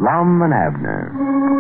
Lum and Abner.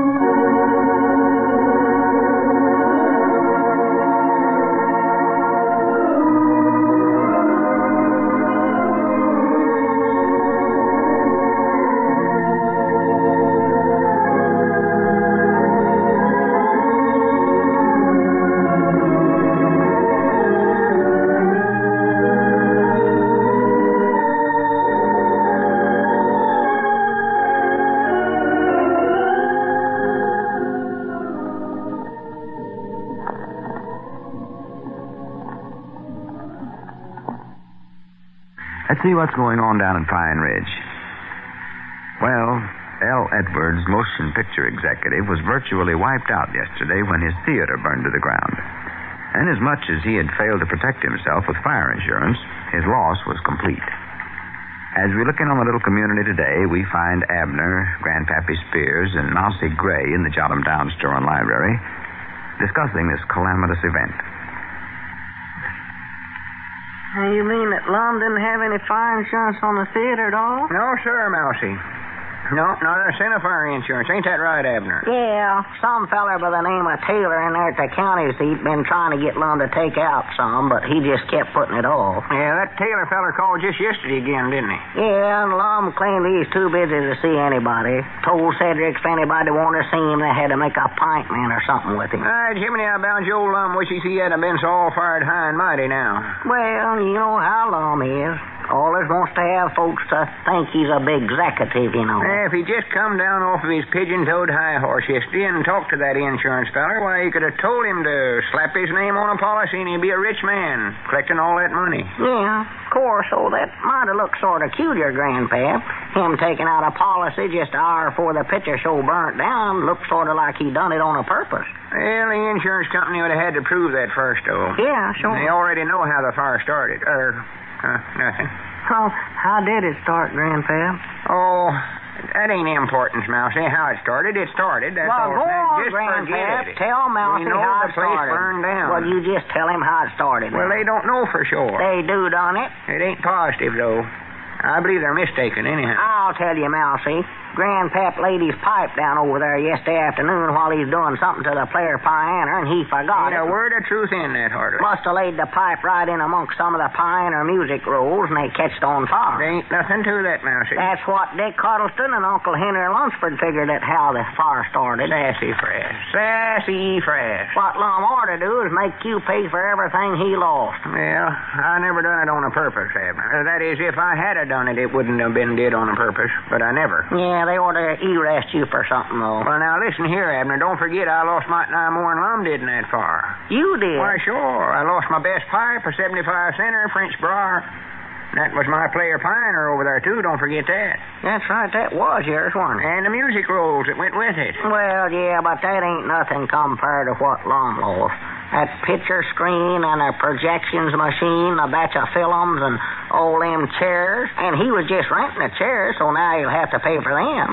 Let's see what's going on down in Pine Ridge. Well, L. Edwards, motion picture executive, was virtually wiped out yesterday when his theater burned to the ground. And as much as he had failed to protect himself with fire insurance, his loss was complete. As we look in on the little community today, we find Abner, Grandpappy Spears, and Mousie Gray in the Jotham Town Store and Library discussing this calamitous event. You mean that Lum didn't have any fire insurance on the theater at all? No, sir, Mousie. No, not a cent of fire insurance. Ain't that right, Abner? Yeah, some feller by the name of Taylor in there at the county seat been trying to get Lum to take out some, but he just kept putting it off. Yeah, that Taylor feller called just yesterday again, didn't he? Yeah, and Lum claimed he's too busy to see anybody. Told Cedric if anybody wanted to see him, they had to make a pint man or something with him. Jiminy, I bound you old Lum wishes he hadn't been so all-fired high and mighty now. Well, you know how Lum is. Always wants to have folks to think he's a big executive, you know. If he just come down off of his pigeon-toed high horse yesterday and talked to that insurance feller, why, he could have told him to slap his name on a policy and he'd be a rich man, collecting all that money. Yeah, of course. Oh, that might have looked sort of cute, your grandpap. Him taking out a policy just an hour before the picture show burnt down looked sort of like he done it on a purpose. Well, the insurance company would have had to prove that first, though. Yeah, sure. They already know how the fire started. Nothing. Oh, how did it start, Grandpap? Oh, that ain't importance, Mousie. How it started, it started. That's all. Go on, just Grandpap. forget it. Tell Mousie how it the place started. burned down. Well, you just tell him how it started. Well, they don't know for sure. They do, don't it? It ain't positive, though. I believe they're mistaken, anyhow. I'll tell you, Mousie. Grandpap laid his pipe down over there yesterday afternoon while he's doing something to the player piano, and he forgot Ain't it. a word of truth in that, Harder. Must have laid the pipe right in amongst some of the piano music rolls, and they catched on fire. There ain't nothing to that, Mousie. That's what Dick Cuddleston and Uncle Henry Lunsford figured at how the fire started. Sassafras. Sassafras. What Lum ought to do is make you pay for everything he lost. Well, I never done it on a purpose, Abner. That is, if I had done it, it wouldn't have been did on a purpose, but I never. Yeah, they ought to arrest you for something, though. Well, now, listen here, Abner. Don't forget I lost my nine more than Lum did in that fire. You did? Why, sure. I lost my best pipe, a 75-center French briar. That was my player pioneer over there, too. Don't forget that. That's right. That was yours, wasn't it? And the music rolls that went with it. Well, yeah, but that ain't nothing compared to what Lum lost. That picture screen and a projections machine, a batch of films, and all them chairs. And he was just renting the chairs, so now he'll have to pay for them.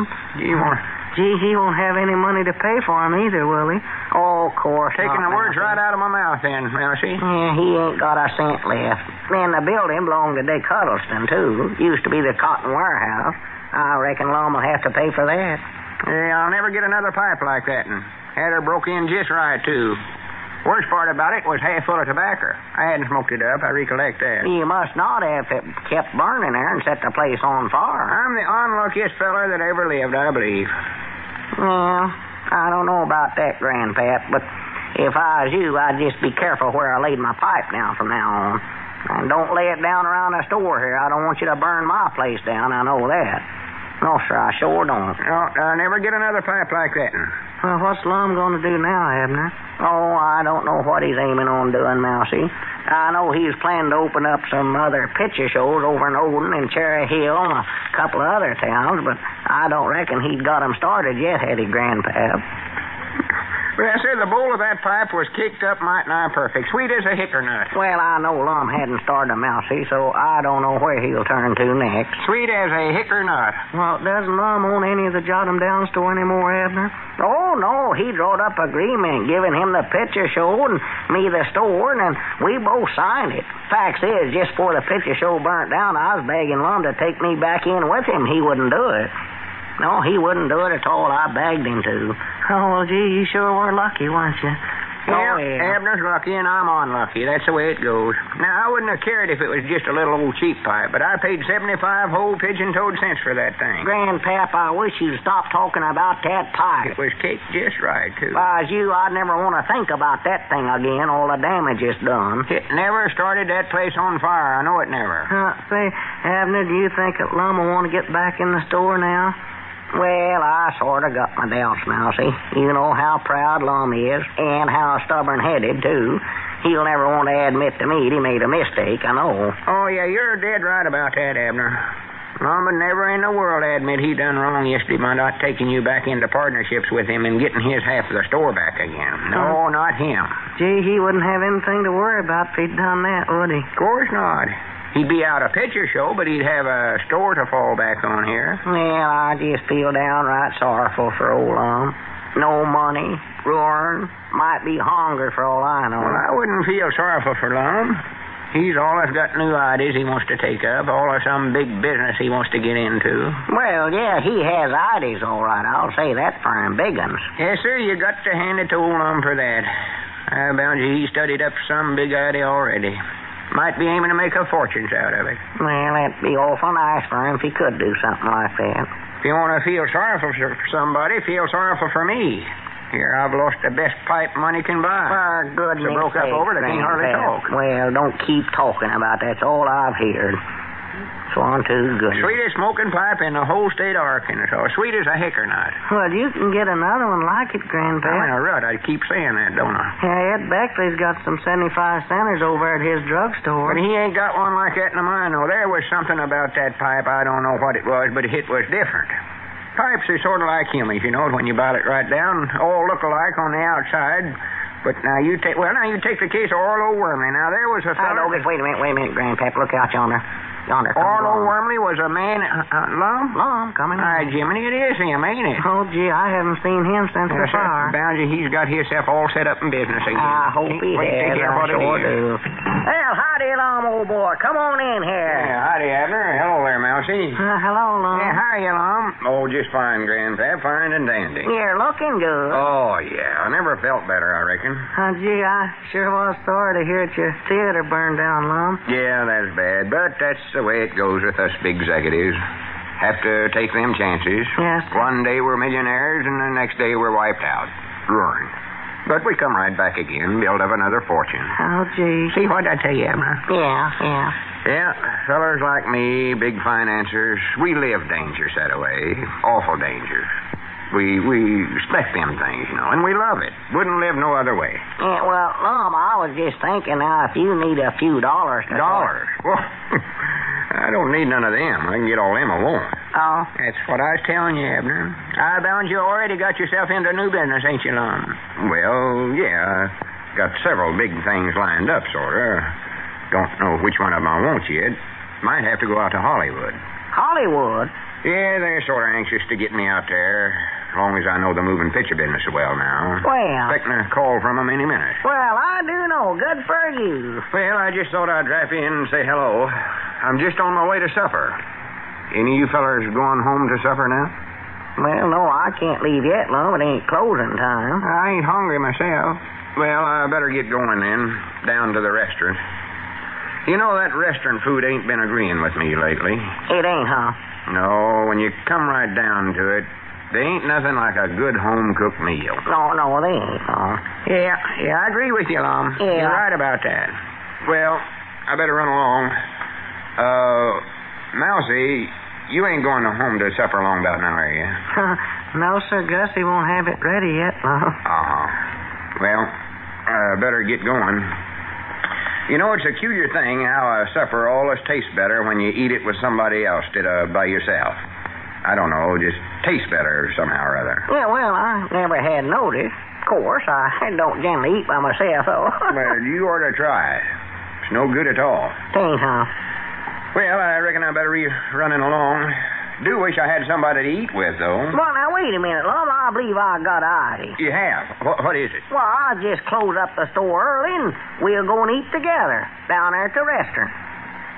Gee, he won't have any money to pay for them either, will he? Oh, of course. Taking the words right out of my mouth, then, Mousie. Yeah, he ain't got a cent left. And the building belonged to Dick Cuddleston, too. Used to be the cotton warehouse. I reckon Lum will have to pay for that. Yeah, I'll never get another pipe like that. And had her broke in just right, too. Worst part about it was half full of tobacco. I hadn't smoked it up. I recollect that. You must not have. It kept burning there and set the place on fire. I'm the unluckiest feller that ever lived, I believe. Well, I don't know about that, Grandpap, but if I was you, I'd just be careful where I laid my pipe down from now on. And don't lay it down around the store here. I don't want you to burn my place down. I know that. No, sir, I sure don't. No, I'll never get another pipe like that. Well, what's Lum going to do now, Abner? Oh, I don't know what he's aiming on doing, Mousie. I know he's planning to open up some other picture shows over in Odin and Cherry Hill and a couple of other towns, but I don't reckon he'd got them started yet, had he, Grandpap? Well, I said the bowl of that pipe was kicked up might nigh perfect. Sweet as a hickory nut. Well, I know Lum hadn't started a Mousie, so I don't know where he'll turn to next. Sweet as a hickory nut. Well, doesn't Lum own any of the Jotham Down store anymore, Abner? Oh, no. He drawed up agreement giving him the picture show and me the store, and we both signed it. Facts is, just before the picture show burnt down, I was begging Lum to take me back in with him. He wouldn't do it. No, he wouldn't do it at all. I begged him to. Oh, well, gee, you sure were lucky, weren't you? Oh, Yeah, Abner's lucky and I'm unlucky. That's the way it goes. Now, I wouldn't have cared if it was just a little old cheap pipe, but I paid 75 whole pigeon-toed cents for that thing. Grandpap, I wish you'd stop talking about that pipe. It was caked just right, too. If I was you, I'd never want to think about that thing again, all the damage it's done. It never started that place on fire. I know it never. Say, Abner, do you think that Lum will want to get back in the store now? Well, I sort of got my doubts, Mousy. You know how proud Lum is, and how stubborn-headed, too. He'll never want to admit to me that he made a mistake, I know. Oh, yeah, you're dead right about that, Abner. Lum would never in the world admit he done wrong yesterday by not taking you back into partnerships with him and getting his half of the store back again. No, not him. Gee, he wouldn't have anything to worry about if he'd done that, would he? Of course not. He'd be out a picture show, but he'd have a store to fall back on here. Well, I just feel downright sorrowful for old Lum. No money, ruin, might be hungry for all I know. Well, I wouldn't feel sorrowful for Lum. He's always got new ideas he wants to take up, all of some big business he wants to get into. Well, yeah, he has ideas, all right. I'll say that for him, big uns. Yes, sir, you got to hand it to old Lum for that. I bound you he studied up some big idea already. Might be aiming to make a fortune out of it. Well, that'd be awful nice for him if he could do something like that. If you want to feel sorrowful for somebody, feel sorrowful for me. Here, I've lost the best pipe money can buy. For goodness sake. Broke up over it, I can't hardly talk. Well, don't keep talking about that. That's all I've heard. Swan too good. Sweetest smoking pipe in the whole state of Arkansas. Sweet as a hickory-nut. Well, you can get another one like it, Grandpa. I'm in a rut. I keep saying that, don't I? Yeah, Ed Beckley's got some 75 centers over at his drugstore. But he ain't got one like that in mine, though. There was something about that pipe. I don't know what it was, but it was different. Pipes are sort of like humans, you know, when you boil it right down. All look alike on the outside. But now you take the case of Orlo Wormley. Now, there was a fellow... Wait a minute, Grandpap. Look out yonder. Orlo Wormley was a man... Lum? Lum, coming in. Hi, Jiminy, it is him, ain't it? Oh, gee, I haven't seen him since the fire. Bound you, he's got himself all set up in business again. I hope he has. I sure do. Well, howdy, Lum, old boy. Come on in here. Yeah, howdy, Abner. Hello there, Mousy. Hello, Lum. Yeah, how are you, Lum? Oh, just fine, Grandpap. Fine and dandy. You're looking good. Oh, yeah. I never felt better, I reckon. Gee, I sure was sorry to hear that your theater burned down, Lum. Yeah, that's bad, but that's the way it goes with us big executives. Have to take them chances. Yes. One day we're millionaires, and the next day we're wiped out. Ruined. But we come right back again, build up another fortune. Oh, gee. See what I tell you, Abner? Yeah. Yeah, fellers like me, big financiers, we live dangers that way. Awful dangers. We expect them things, you know, and we love it. Wouldn't live no other way. Yeah, well, Lum, I was just thinking now, if you need a few dollars... Dollars? Well, I don't need none of them. I can get all them I want. Oh? That's what I was telling you, Abner. I bound you already got yourself into new business, ain't you, Lum? Well, yeah. Got several big things lined up, sort of. Don't know which one of them I want yet. Might have to go out to Hollywood. Hollywood? Yeah, they're sort of anxious to get me out there. As long as I know the moving picture business well now. Well... Expecting a call from them any minute. Well, I do know. Good for you. Well, I just thought I'd drop in and say hello. I'm just on my way to supper. Any of you fellers going home to supper now? Well, no, I can't leave yet, Lum. It ain't closing time. I ain't hungry myself. Well, I better get going then. Down to the restaurant. You know, that restaurant food ain't been agreeing with me lately. It ain't, huh? No, when you come right down to it, there ain't nothing like a good home-cooked meal. No, they ain't, no. Yeah, I agree with you, Lum. Yeah. You're right about that. Well, I better run along. Mousy, you ain't going home to supper long about now, are you? No, sir, Gussie won't have it ready yet, Lum. Uh-huh. Well, I better get going. You know, it's a peculiar thing how a supper always tastes better when you eat it with somebody else instead of by yourself. I don't know, just tastes better somehow or other. Yeah, well, I never had noticed. Of course, I don't generally eat by myself, though. Well, you ought to try. It's no good at all. Ain't, huh? Well, I reckon I better be running along. Do wish I had somebody to eat with, though. Well, now, wait a minute, Lum. I believe I got an idea. You have? What is it? Well, I'll just close up the store early, and we'll go and eat together down there at the restaurant.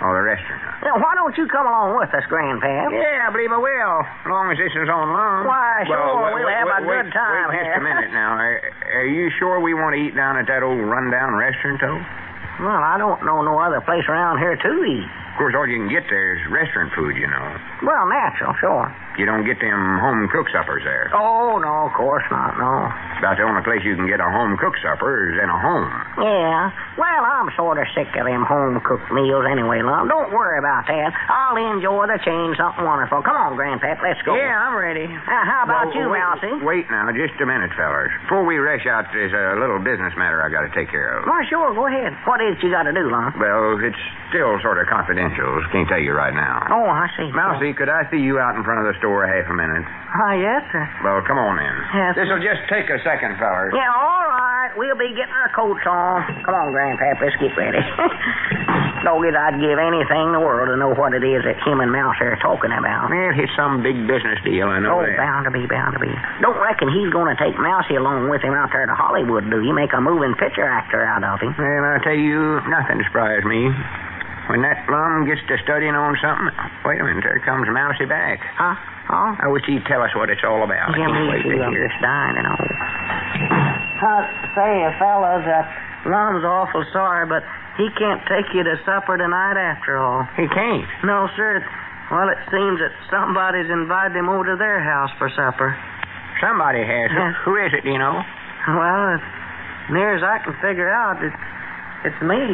Oh, the restaurant. Yeah, why don't you come along with us, Grandpap? Yeah, I believe I will, as long as this is on loan. Why, sure, we'll have a wait, good time wait here. just a minute now. Are you sure we want to eat down at that old rundown restaurant, though? Well, I don't know no other place around here to eat. Of course, all you can get there is restaurant food, you know. Well, natural, sure. You don't get them home-cooked suppers there. Oh, no, of course not, no. About the only place you can get a home-cooked supper is in a home. Yeah. Well, I'm sort of sick of them home-cooked meals anyway, Lum. Don't worry about that. I'll enjoy the change, something wonderful. Come on, Grandpap, let's go. Yeah, I'm ready. How about you, Mousie? Wait now, just a minute, fellas. Before we rush out, there's a little business matter I got to take care of. Why, sure, go ahead. What is it you got to do, Lum? Well, it's still sort of confidential. Can't tell you right now. Oh, I see. Mousie, could I see you out in front of the store half a minute? Yes, sir. Well, come on in. Yes, This'll just take a second, fellas. Yeah, all right. We'll be getting our coats on. Come on, Grandpap, let's get ready. Doggies, I'd give anything in the world to know what it is that him and Mouse are talking about. Well, it's some big business deal, I know that. Bound to be, bound to be. Don't reckon he's going to take Mousy along with him out there to Hollywood, do you? Make a moving picture actor out of him. Well, I'll tell you, nothing surprised me. When that Lum gets to studying on something, wait a minute, there comes Mousy back. Huh? Oh? I wish he'd tell us what it's all about. Yeah, me too. I'm just dying and all. Say, fellas, Lum's awful sorry, but he can't take you to supper tonight after all. He can't? No, sir. Well, it seems that somebody's invited him over to their house for supper. Somebody has. Yes. Who is it, do you know? Well, as near as I can figure out, it's me.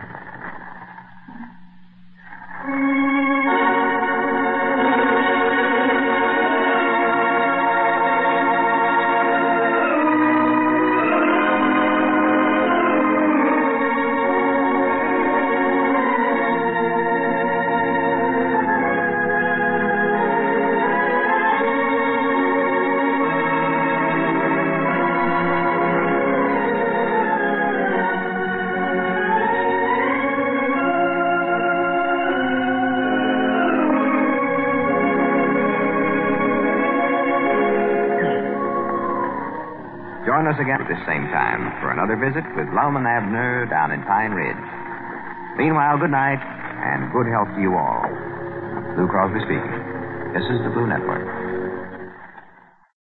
Join us again at this same time for another visit with Lum and Abner down in Pine Ridge. Meanwhile, good night and good health to you all. Lou Crosby speaking. This is the Blue Network.